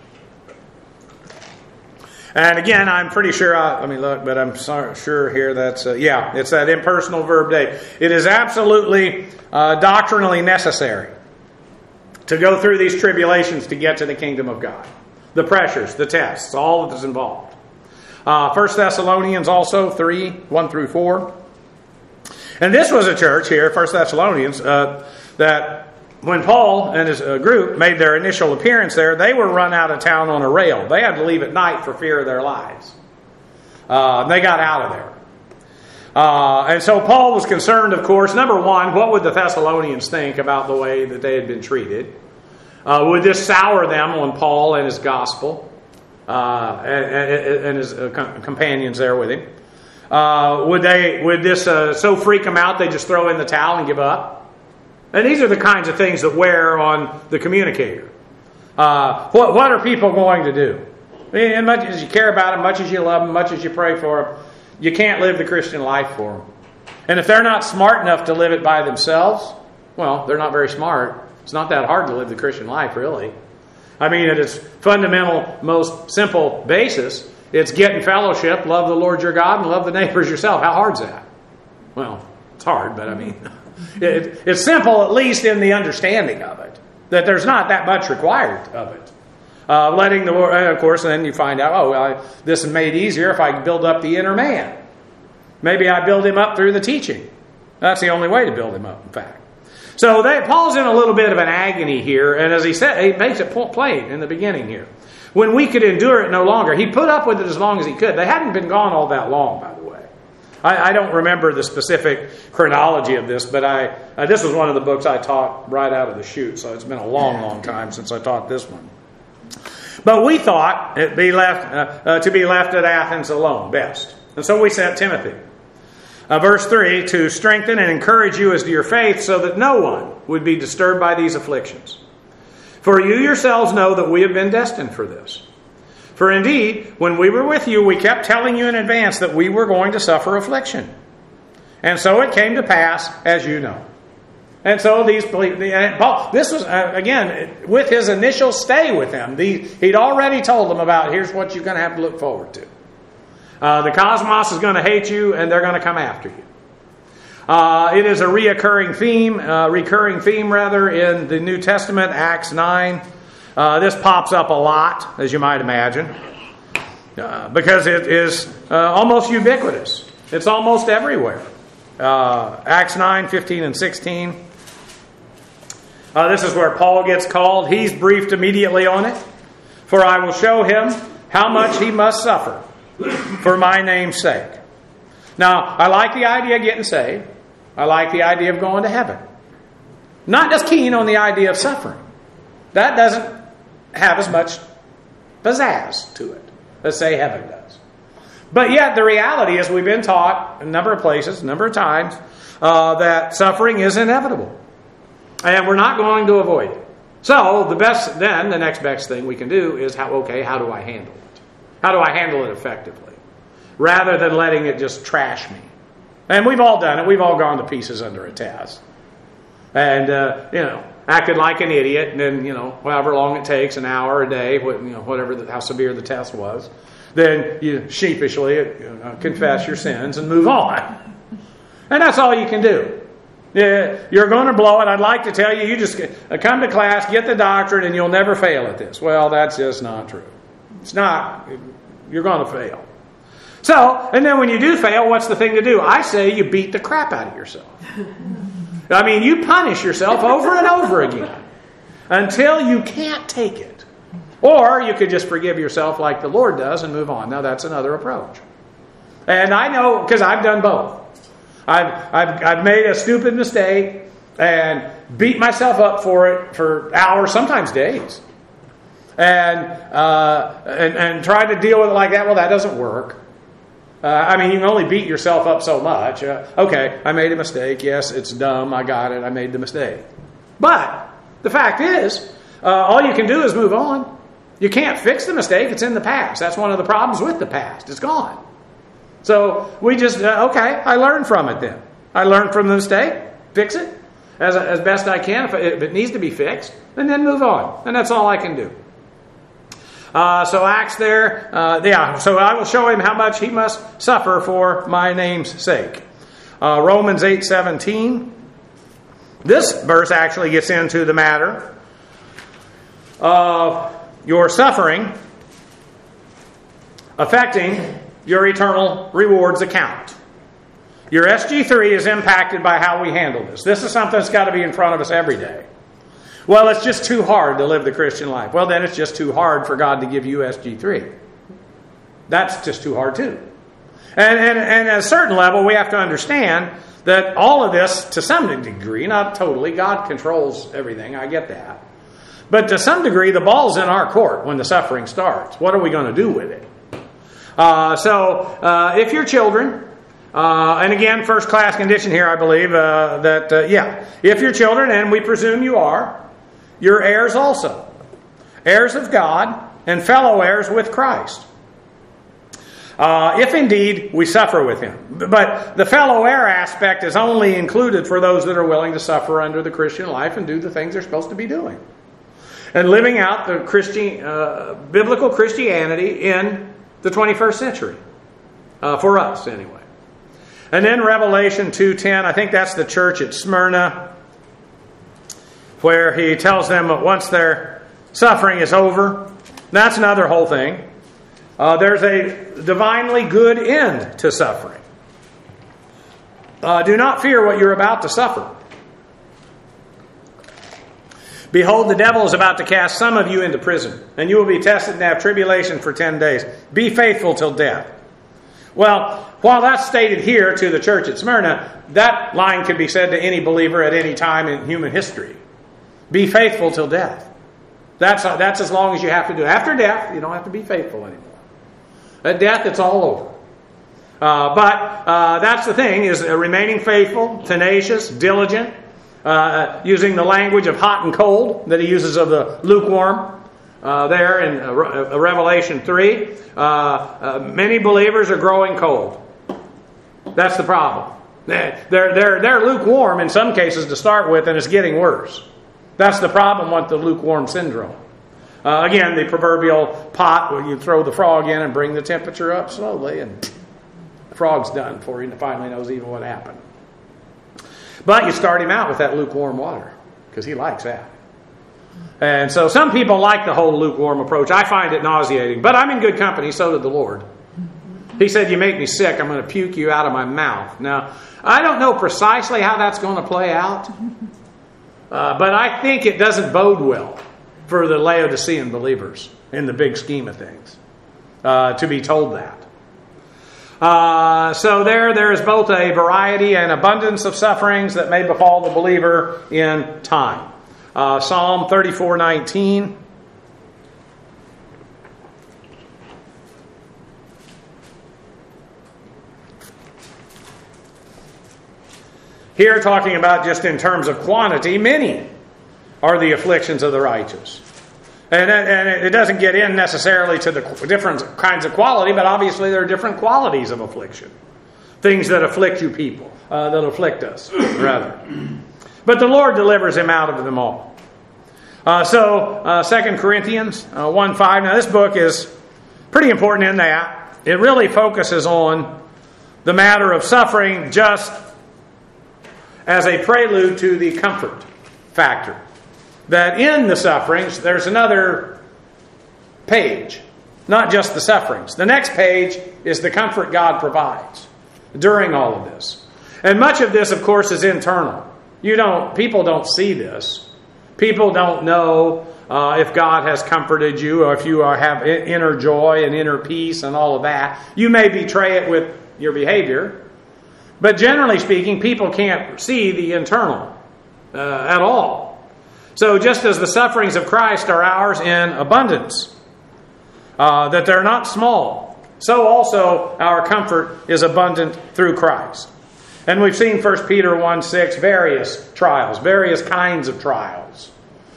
And again, I'm pretty sure, let me look, but I'm sure here that's, it's that impersonal verb day. It is absolutely doctrinally necessary to go through these tribulations to get to the kingdom of God. The pressures, the tests, all that is involved. 1 Thessalonians also 3, 1 through 4. And this was a church here, 1 Thessalonians, that when Paul and his group made their initial appearance there, they were run out of town on a rail. They had to leave at night for fear of their lives. They got out of there. And so Paul was concerned, of course, number one, what would the Thessalonians think about the way that they had been treated? Would this sour them on Paul and his gospel and his companions there with him? Would this so freak them out they just throw in the towel and give up? And these are the kinds of things that wear on the communicator. What are people going to do? I mean, as much as you care about them, much as you love them, much as you pray for them, you can't live the Christian life for them. And if they're not smart enough to live it by themselves, well, they're not very smart. It's not that hard to live the Christian life, really. I mean, at its fundamental, most simple basis, it's get in fellowship, love the Lord your God, and love the neighbor as yourself. How hard's that? Well, it's hard, but I mean, it's simple, at least in the understanding of it, that there's not that much required of it. Letting the Lord, and of course, then you find out, this is made easier if I build up the inner man. Maybe I build him up through the teaching. That's the only way to build him up, in fact. So Paul's in a little bit of an agony here, and as he said, he makes it plain in the beginning here. When we could endure it no longer, he put up with it as long as he could. They hadn't been gone all that long, by the way. I don't remember the specific chronology of this, but this was one of the books I taught right out of the chute, so it's been a long, long time since I taught this one. But we thought it'd be left to be left at Athens alone best, and so we sent Timothy. Verse 3, to strengthen and encourage you as to your faith, so that no one would be disturbed by these afflictions. For you yourselves know that we have been destined for this. For indeed, when we were with you, we kept telling you in advance that we were going to suffer affliction. And so it came to pass, as you know. And so Paul, this was, again, with his initial stay with them, he'd already told them about, here's what you're going to have to look forward to. The cosmos is going to hate you, and they're going to come after you. It is a recurring theme in the New Testament, Acts 9. This pops up a lot, as you might imagine, because it is almost ubiquitous. It's almost everywhere. Acts 9, 15 and 16. This is where Paul gets called. He's briefed immediately on it. For I will show him how much he must suffer for my name's sake. Now, I like the idea of getting saved. I like the idea of going to heaven. Not just keen on the idea of suffering. That doesn't have as much pizzazz to it as, say, heaven does. But yet, the reality is we've been taught in a number of places, a number of times, that suffering is inevitable. And we're not going to avoid it. So, the next best thing we can do is, how do I handle it? How do I handle it effectively? Rather than letting it just trash me. And we've all done it. We've all gone to pieces under a test. And, acted like an idiot. And then, however long it takes, an hour, a day, how severe the test was. Then you sheepishly confess your sins and move on. And that's all you can do. Yeah, you're going to blow it. I'd like to tell you, you just come to class, get the doctorate, and you'll never fail at this. Well, that's just not true. It's not. You're going to fail. So, and then when you do fail, what's the thing to do? I say you beat the crap out of yourself. I mean, you punish yourself over and over again until you can't take it. Or you could just forgive yourself like the Lord does and move on. Now, that's another approach. And I know, because I've done both. I've made a stupid mistake and beat myself up for it for hours, sometimes days. and try to deal with it like that. Well, that doesn't work. I mean, you can only beat yourself up so much. Okay, I made a mistake. Yes, it's dumb. I got it. I made the mistake. But the fact is, all you can do is move on. You can't fix the mistake. It's in the past. That's one of the problems with the past. It's gone. So we just, okay, I learned from it then. I learned from the mistake. Fix it as best I can. If it needs to be fixed, and then move on. And that's all I can do. So Acts there, so I will show him how much he must suffer for my name's sake. Romans 8:17. This verse actually gets into the matter of your suffering affecting your eternal rewards account. Your SG3 is impacted by how we handle this. This is something that's got to be in front of us every day. Well, it's just too hard to live the Christian life. Well, then it's just too hard for God to give you SG3. That's just too hard too. And at a certain level, we have to understand that all of this, to some degree, not totally, God controls everything. I get that. But to some degree, the ball's in our court when the suffering starts. What are we going to do with it? If your children, and again, first class condition here, I believe, if your children, and we presume you are, you're heirs also. Heirs of God and fellow heirs with Christ. If indeed we suffer with him. But the fellow heir aspect is only included for those that are willing to suffer under the Christian life and do the things they're supposed to be doing. And living out the biblical Christianity in the 21st century. For us, anyway. And then Revelation 2:10, I think that's the church at Smyrna, where he tells them that once their suffering is over, that's another whole thing. There's a divinely good end to suffering. Do not fear what you're about to suffer. Behold, the devil is about to cast some of you into prison, and you will be tested and have tribulation for 10 days. Be faithful till death. Well, while that's stated here to the church at Smyrna, that line could be said to any believer at any time in human history. Be faithful till death. That's as long as you have to do. After death, you don't have to be faithful anymore. At death, it's all over. But that's the thing, is remaining faithful, tenacious, diligent, using the language of hot and cold that he uses of the lukewarm there in Revelation 3. Many believers are growing cold. That's the problem. They're lukewarm in some cases to start with, and it's getting worse. That's the problem with the lukewarm syndrome. Again, the proverbial pot where you throw the frog in and bring the temperature up slowly, and the frog's done before he finally knows even what happened. But you start him out with that lukewarm water, because he likes that. And so some people like the whole lukewarm approach. I find it nauseating, but I'm in good company, so did the Lord. He said, you make me sick, I'm going to puke you out of my mouth. Now, I don't know precisely how that's going to play out, but I think it doesn't bode well for the Laodicean believers in the big scheme of things, to be told that. So there is both a variety and abundance of sufferings that may befall the believer in time. Psalm 34:19. Here talking about just in terms of quantity, many are the afflictions of the righteous. And it doesn't get in necessarily to the different kinds of quality, but obviously there are different qualities of affliction. Things that afflict you people, that afflict us, rather. But the Lord delivers him out of them all. 2 Corinthians 1:5. Now this book is pretty important in that. It really focuses on the matter of suffering just as a prelude to the comfort factor. That in the sufferings, there's another page, not just the sufferings. The next page is the comfort God provides during all of this. And much of this, of course, is internal. People don't see this. People don't know if God has comforted you, or if you have inner joy and inner peace and all of that. You may betray it with your behavior. But generally speaking, people can't see the internal at all. So just as the sufferings of Christ are ours in abundance, that they're not small, so also our comfort is abundant through Christ. And we've seen 1 Peter 1:6, various trials, various kinds of trials,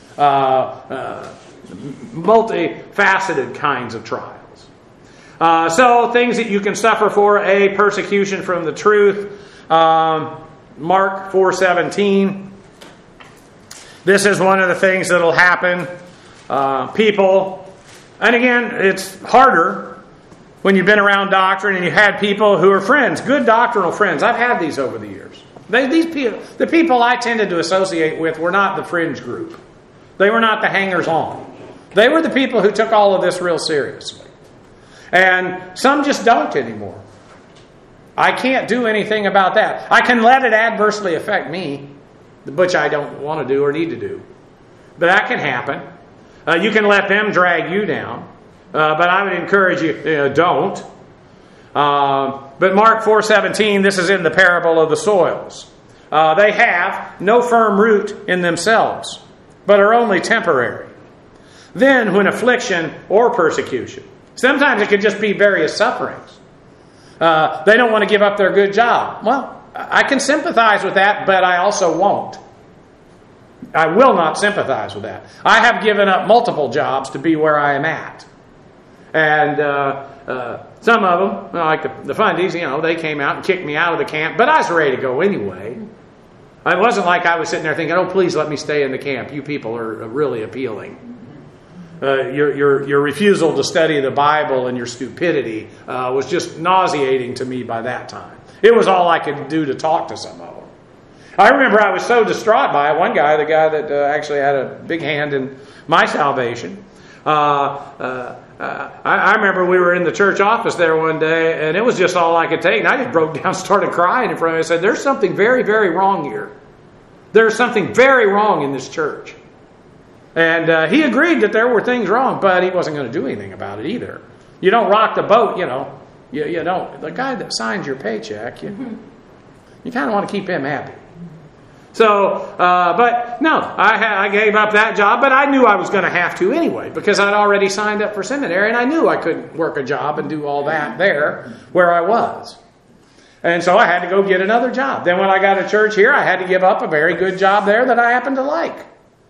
multifaceted kinds of trials. So things that you can suffer for: A, persecution from the truth. Mark 4:17. This is one of the things that will happen. People, and again, it's harder when you've been around doctrine and you had people who are friends, good doctrinal friends. I've had these over the years. The people I tended to associate with were not the fringe group. They were not the hangers-on. They were the people who took all of this real seriously. And some just don't anymore. I can't do anything about that. I can let it adversely affect me, which I don't want to do or need to do. But that can happen. You can let them drag you down. But I would encourage you, don't. But Mark 4:17, this is in the parable of the soils. They have no firm root in themselves, but are only temporary. Then when affliction or persecution, sometimes it could just be various sufferings. They don't want to give up their good job. Well, I can sympathize with that, but I also won't. I will not sympathize with that. I have given up multiple jobs to be where I am at. And some of them, like the Fundies, they came out and kicked me out of the camp, but I was ready to go anyway. It wasn't like I was sitting there thinking, oh, please let me stay in the camp. You people are really appealing. Your refusal to study the Bible and your stupidity was just nauseating to me by that time. It was all I could do to talk to some of them. I remember I was so distraught by it. One guy, the guy that actually had a big hand in my salvation, I remember we were in the church office there one day, and it was just all I could take. And I just broke down, started crying in front of him. I said, there's something very, very wrong here. There's something very wrong in this church. And he agreed that there were things wrong, but he wasn't going to do anything about it either. You don't rock the boat, You don't. The guy that signs your paycheck, you kind of want to keep him happy. So, but no, I gave up that job, but I knew I was going to have to anyway, because I'd already signed up for seminary, and I knew I couldn't work a job and do all that there where I was. And so I had to go get another job. Then when I got to church here, I had to give up a very good job there that I happened to like.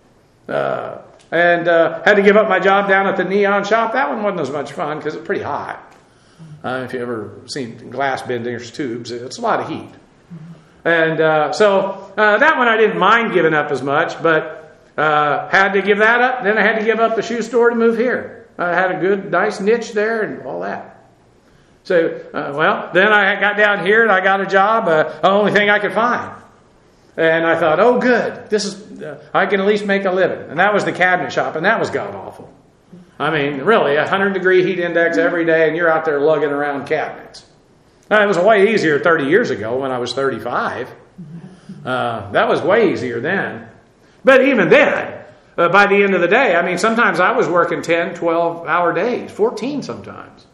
And had to give up my job down at the neon shop. That one wasn't as much fun because it's pretty hot. If you ever seen glass benders tubes, it's a lot of heat. And so that one I didn't mind giving up as much, but had to give that up. Then I had to give up the shoe store to move here. I had a good, nice niche there and all that. So, then I got down here and I got a job, the only thing I could find. And I thought, oh, good, this is I can at least make a living. And that was the cabinet shop, and that was god-awful. I mean, really, 100-degree heat index every day, and you're out there lugging around cabinets. It was way easier 30 years ago when I was 35. That was way easier then. But even then, by the end of the day, I mean, sometimes I was working 10, 12-hour days, 14 sometimes.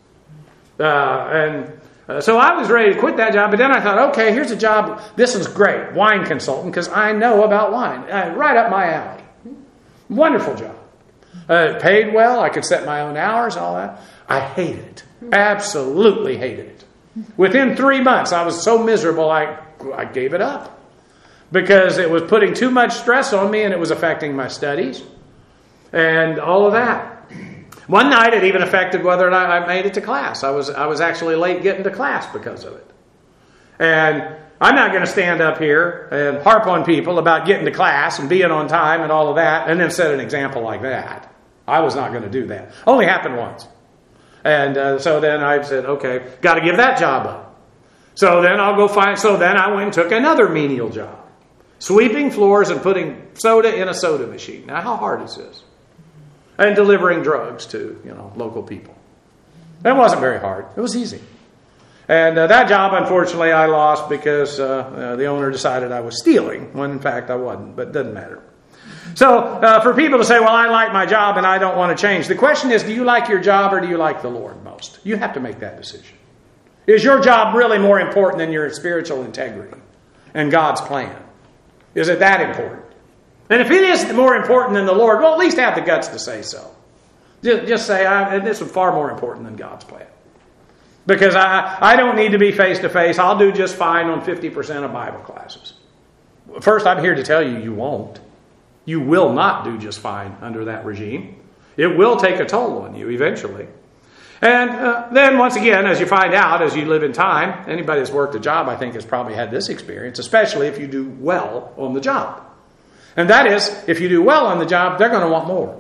So I was ready to quit that job, but then I thought, okay, here's a job. This is great, wine consultant, because I know about wine. Right up my alley. Wonderful job. Paid well. I could set my own hours, all that. I hated it. Absolutely hated it. Within 3 months, I was so miserable, I gave it up. Because it was putting too much stress on me, and it was affecting my studies. And all of that. One night, it even affected whether or not I made it to class. I was actually late getting to class because of it. And I'm not going to stand up here and harp on people about getting to class and being on time and all of that, and then set an example like that. I was not going to do that. Only happened once. And so then I said, okay, got to give that job up. So then I'll go find. So then I went and took another menial job, sweeping floors and putting soda in a soda machine. Now, how hard is this? And delivering drugs to, local people. It wasn't very hard. It was easy. And that job, unfortunately, I lost because the owner decided I was stealing, when in fact I wasn't, but it doesn't matter. So for people to say, well, I like my job and I don't want to change. The question is, do you like your job or do you like the Lord most? You have to make that decision. Is your job really more important than your spiritual integrity and God's plan? Is it that important? And if it is more important than the Lord, well, at least have the guts to say so. Just say, this is far more important than God's plan. Because I don't need to be face-to-face. I'll do just fine on 50% of Bible classes. First, I'm here to tell you, you won't. You will not do just fine under that regime. It will take a toll on you eventually. And then once again, as you find out, as you live in time, anybody that's worked a job, I think, has probably had this experience, especially if you do well on the job. And that is, if you do well on the job, they're going to want more.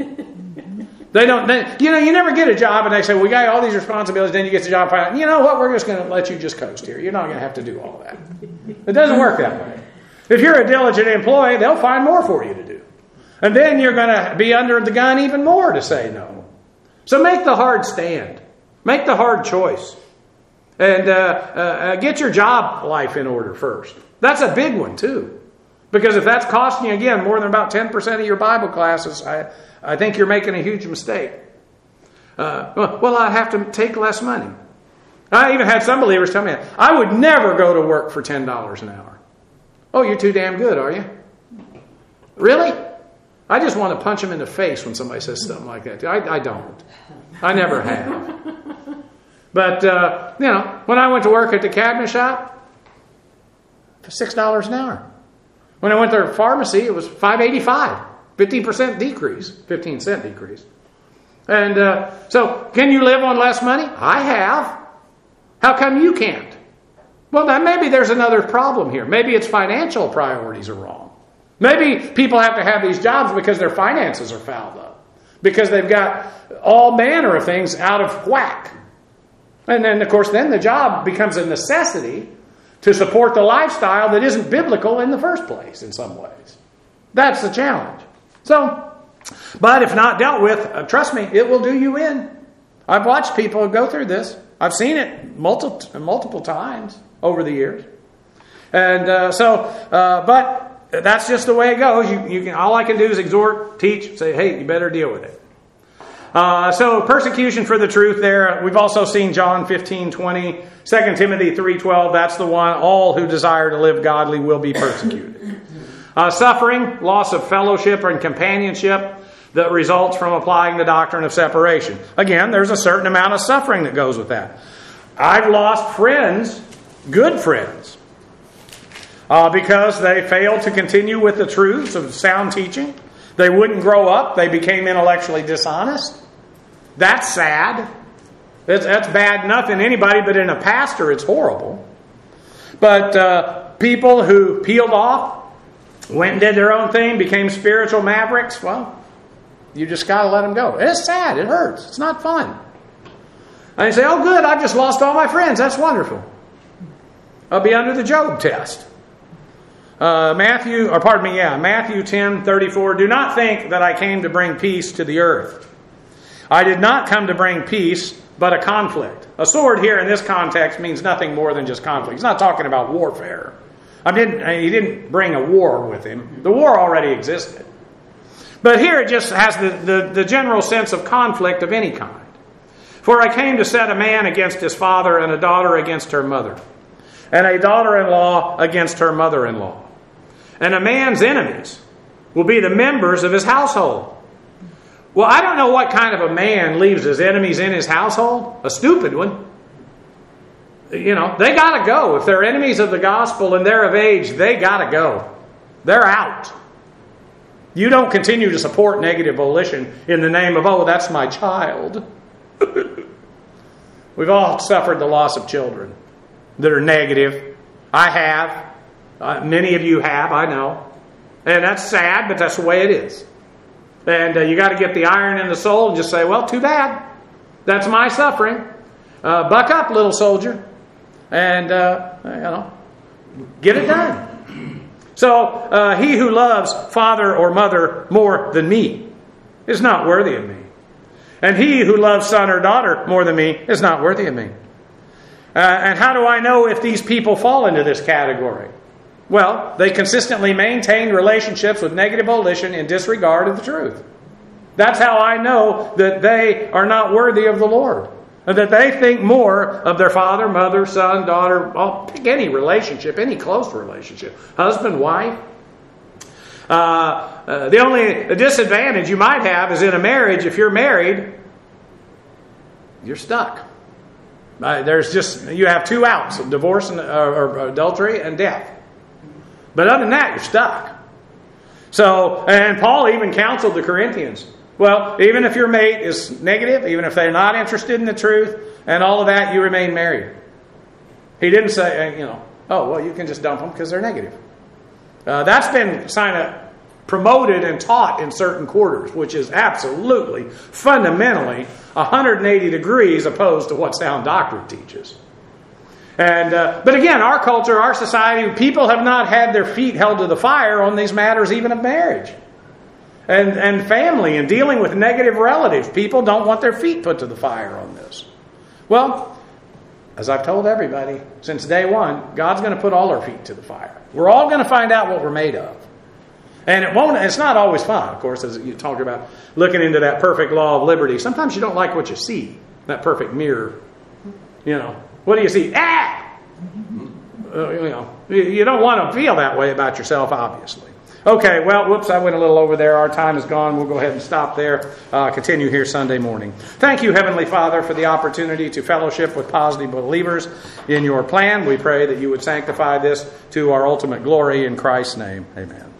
You never get a job and they say, we got all these responsibilities, then you get the job and find out, you know what, we're just going to let you just coast here. You're not going to have to do all that. It doesn't work that way. If you're a diligent employee, they'll find more for you to do. And then you're going to be under the gun even more to say no. So make the hard stand. Make the hard choice. And get your job life in order first. That's a big one too. Because if that's costing you, again, more than about 10% of your Bible classes, I think you're making a huge mistake. Well, I have to take less money. I even had some believers tell me, I would never go to work for $10 an hour. Oh, you're too damn good, are you? Really? I just want to punch them in the face when somebody says something like that. I don't. I never have. But, when I went to work at the cabinet shop, for $6 an hour. When I went to the pharmacy, it was $5.85. 15% decrease. 15 cent decrease. And so, can you live on less money? I have. How come you can't? Well, then maybe there's another problem here. Maybe its financial priorities are wrong. Maybe people have to have these jobs because their finances are fouled up. Because they've got all manner of things out of whack. And then, of course, then the job becomes a necessity to support the lifestyle that isn't biblical in the first place in some ways. That's the challenge. So, but if not dealt with, trust me, it will do you in. I've watched people go through this. I've seen it multiple times over the years. And but that's just the way it goes. You can. All I can do is exhort, teach, say, hey, you better deal with it. So persecution for the truth there. We've also seen John 15:20, 2 Timothy 3:12. That's the one. All who desire to live godly will be persecuted. Suffering, loss of fellowship and companionship that results from applying the doctrine of separation. Again, there's a certain amount of suffering that goes with that. I've lost friends, good friends, because they failed to continue with the truths of sound teaching. They wouldn't grow up. They became intellectually dishonest. That's sad. That's bad enough in anybody, but in a pastor, it's horrible. But people who peeled off, went and did their own thing, became spiritual mavericks, well, you just got to let them go. It's sad. It hurts. It's not fun. And you say, oh, good, I've just lost all my friends. That's wonderful. I'll be under the Job test. Matthew 10:34. Do not think that I came to bring peace to the earth. I did not come to bring peace, but a conflict. A sword here in this context means nothing more than just conflict. He's not talking about warfare. He didn't bring a war with him. The war already existed. But here it just has the general sense of conflict of any kind. For I came to set a man against his father, and a daughter against her mother, and a daughter-in-law against her mother-in-law. And a man's enemies will be the members of his household. Well, I don't know what kind of a man leaves his enemies in his household. A stupid one. They got to go. If they're enemies of the gospel and they're of age, they got to go. They're out. You don't continue to support negative volition in the name of, oh, that's my child. We've all suffered the loss of children that are negative. I have. Many of you have, I know. And that's sad, but that's the way it is. And you got to get the iron in the soul and just say, well, too bad. That's my suffering. Buck up, little soldier. And, get it done. So, he who loves father or mother more than me is not worthy of me. And he who loves son or daughter more than me is not worthy of me. And how do I know if these people fall into this category? Well, they consistently maintain relationships with negative volition in disregard of the truth. That's how I know that they are not worthy of the Lord. And that they think more of their father, mother, son, daughter, pick any relationship, any close relationship, husband, wife. The only disadvantage you might have is in a marriage, if you're married, you're stuck. You have two outs, divorce or adultery and death. But other than that, you're stuck. So, and Paul even counseled the Corinthians. Well, even if your mate is negative, even if they're not interested in the truth and all of that, you remain married. He didn't say, oh, well, you can just dump them because they're negative. That's been kind of promoted and taught in certain quarters, which is absolutely, fundamentally, 180 degrees opposed to what sound doctrine teaches. But again, our culture, our society, people have not had their feet held to the fire on these matters even of marriage. And family and dealing with negative relatives. People don't want their feet put to the fire on this. Well, as I've told everybody since day one, God's going to put all our feet to the fire. We're all going to find out what we're made of. And it's not always fun, of course, as you talk about looking into that perfect law of liberty. Sometimes you don't like what you see, that perfect mirror. What do you see? You don't want to feel that way about yourself, obviously. Okay, well, whoops, I went a little over there. Our time is gone. We'll go ahead and stop there. Continue here Sunday morning. Thank you, Heavenly Father, for the opportunity to fellowship with positive believers in your plan. We pray that you would sanctify this to our ultimate glory in Christ's name. Amen.